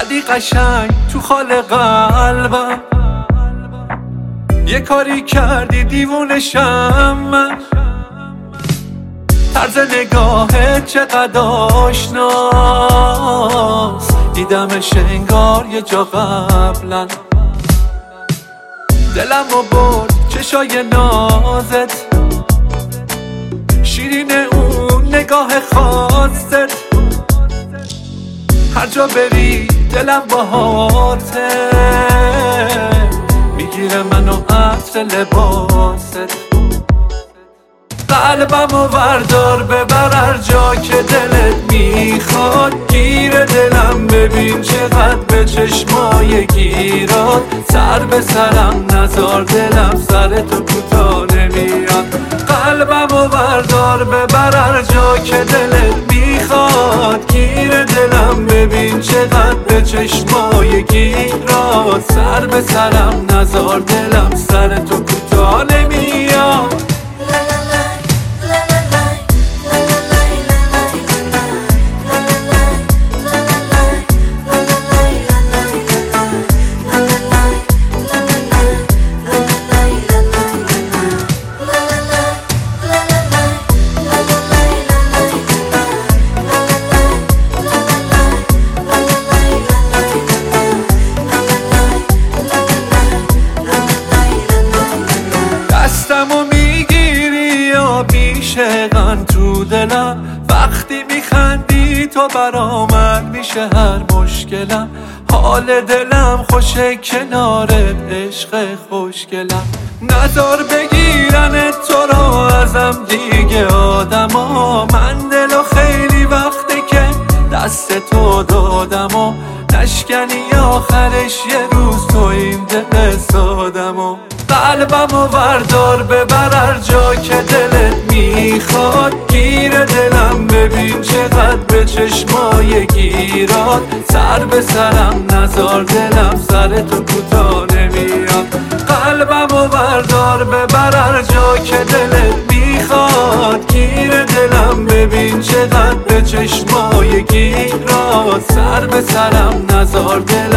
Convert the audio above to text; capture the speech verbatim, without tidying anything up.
زدی قشنگ تو خال قلبم، یه کاری کردی دیوونشم من. طرز نگاهت چقدر آشناست، دیدمش انگار یه جا قبلا. دلم رو برد چشای نازت، شیرین اون نگاه خاصت. هر جا بری دلم باهاته، میگیره منو عطر لباست. قلبمو بردار ببر هر جا که دلت میخواد، گیر دلم ببین چقدر به چشمای گیرات. سر به سرم نزار دلم سر تو کوتاه نمیاد. قلبمو بردار ببر هر جا که دلت میخواد، گیر دلم ببین چقدر به چشمای گیرات. سر به سرم نزار دلم سر تو کوتاه نمیاد. دستمو میگیری یا بیشقن تو دلم، وقتی میخندی تو برامن میشه هر مشکلم. حال دلم خوشه کنار عشق خوشگلم. نزار بگیرن تو رو ازم دیگه آدما، من دلو خیلی وقته که دست تو دادم و نشکنی آخرش یه روز تو این دل سادمو. قلبمو بردار ببر هر جا که دلت میخواد، گیر دلم ببین چقدر به چشمای گیرات. سر به سرم نزار دلم سر تو کوتاه نمیاد. قلبمو بردار ببر هر جا که دلت میخواد، گیر دلم ببین چقدر به چشمای گیرات. سر به سرم نزار دلم